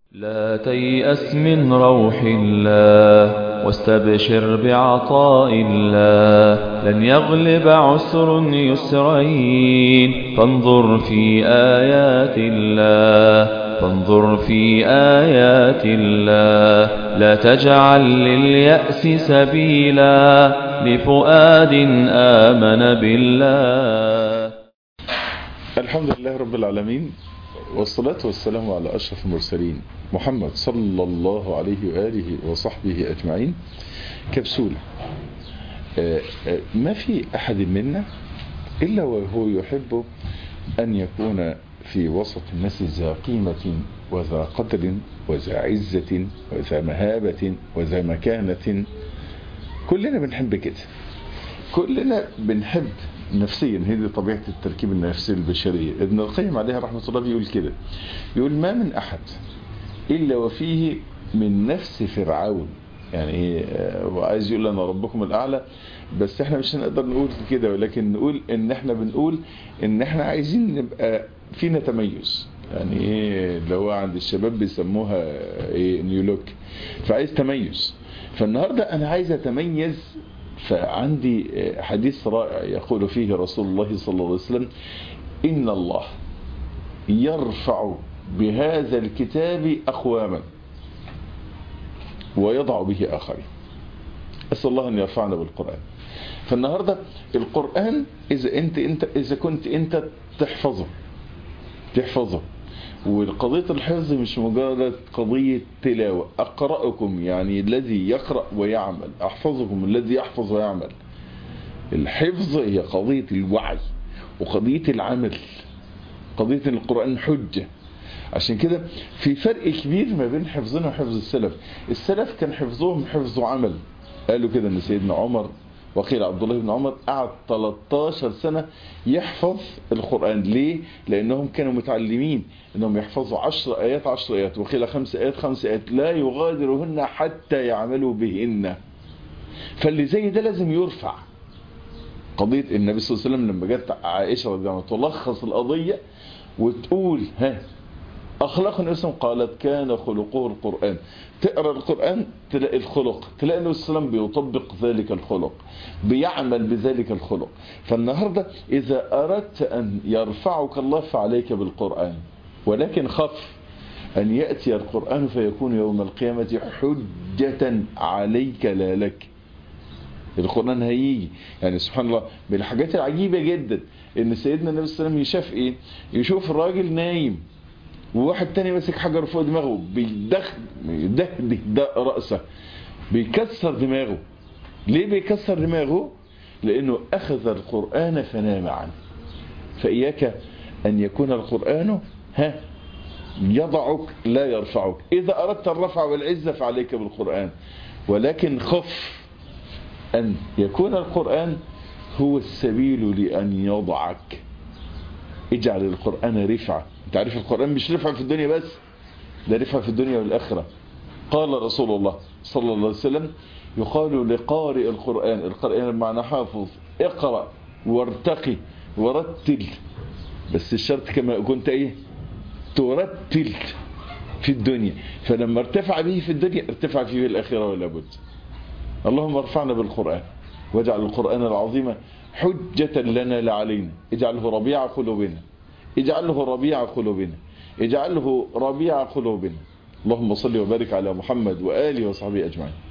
لا تيأس من روح الله واستبشر بعطاء الله. لن يغلب عسر يسرين فانظر في آيات الله. فانظر في آيات الله. لا تجعل لليأس سبيلا لفؤاد آمن بالله. الحمد لله رب العالمين، والصلاة والسلام على أشرف المرسلين محمد صلى الله عليه وآله وصحبه أجمعين. كبسولة. ما في أحد منا إلا وهو يحب أن يكون في وسط الناس ذا قيمة وذا قدر وذا عزة وذا مهابة وذا مكانة. كلنا بنحب كده، كلنا بنحب نفسيا. هذه طبيعة التركيب النفسي البشرية. ابن القيم عليه رحمة الله بيقول كده، يقول ما من أحد إلا وفيه من نفس فرعون. يعني ايه؟ وعايز يقول أنا ربكم الأعلى، بس احنا مش هنقدر نقول كده، ولكن نقول ان احنا بنقول ان احنا عايزين نبقى فينا تميز. يعني ايه اللي هو عند الشباب بيسموها ايه؟ نيو لوك. فعايز تميز. فالنهاردة انا عايز اتميز. فعندي حديث رائع يقول فيه رسول الله صلى الله عليه وسلم: إن الله يرفع بهذا الكتاب أقواما ويضع به آخرين. أسأل الله أن يرفعنا بالقرآن. فالنهاردة القرآن إذا كنت أنت تحفظه. والقضية الحفظ مش مجرد قضية تلاوة. أقرأكم يعني الذي يقرأ ويعمل، أحفظكم الذي يحفظ ويعمل. الحفظ هي قضية الوعي وقضية العمل، قضية القرآن حجة. عشان كده في فرق كبير ما بين حفظنا وحفظ السلف. السلف كان حفظهم حفظ عمل. قالوا كده ان سيدنا عمر، وقيل عبد الله بن عمر، قعد 13 سنة يحفظ القرآن. ليه؟ لأنهم كانوا متعلمين أنهم يحفظوا 10 آيات 10 آيات، وقيل 5 آيات 5 آيات، لا يغادرهن حتى يعملوا بهن. فاللي زي ده لازم يرفع. قضية النبي صلى الله عليه وسلم لما جت عائشة رضي الله عنها تلخص القضية وتقول أخلاق النبي صلى الله عليه وسلم، قالت كان خلقه القرآن. تقرأ القرآن تلاقي الخلق، تلاقي النبي صلى الله عليه وسلم بيطبق ذلك الخلق، بيعمل بذلك الخلق. فالنهاردة إذا أردت أن يرفعك الله فعليك بالقرآن، ولكن خف أن يأتي القرآن فيكون يوم القيامة حجة عليك لا لك. القرآن هيجي يعني سبحان الله من الحاجات العجيبة جدا ان سيدنا النبي صلى الله عليه وسلم يشاف ايه؟ يشوف الراجل نايم وواحد تاني ماسك حجر فوق دماغه بيدهده رأسه، بيكسر دماغه. ليه بيكسر دماغه؟ لانه اخذ القرآن فنام عنه. فإياك ان يكون القرآن يضعك لا يرفعك. اذا اردت الرفع والعزة فعليك بالقرآن، ولكن خف أن يكون القرآن هو السبيل لأن يضعك. اجعل القرآن رفعة. انت عارف القرآن مش رفعة في الدنيا بس، ده رفعة في الدنيا والآخرة. قال رسول الله صلى الله عليه وسلم: يقال لقارئ القرآن بمعنى حافظ: اقرأ وارتقي ورتل. بس الشرط كما كنت ترتل في الدنيا، فلما ارتفع به في الدنيا ارتفع فيه في الآخرة ولا بد. اللهم ارفعنا بالقرآن واجعل القرآن العظيم حجة لنا لا علينا. اجعله ربيع قلوبنا، اجعله ربيع قلوبنا، اجعله ربيع قلوبنا. اللهم صل وبارك على محمد وآله وصحبه أجمعين.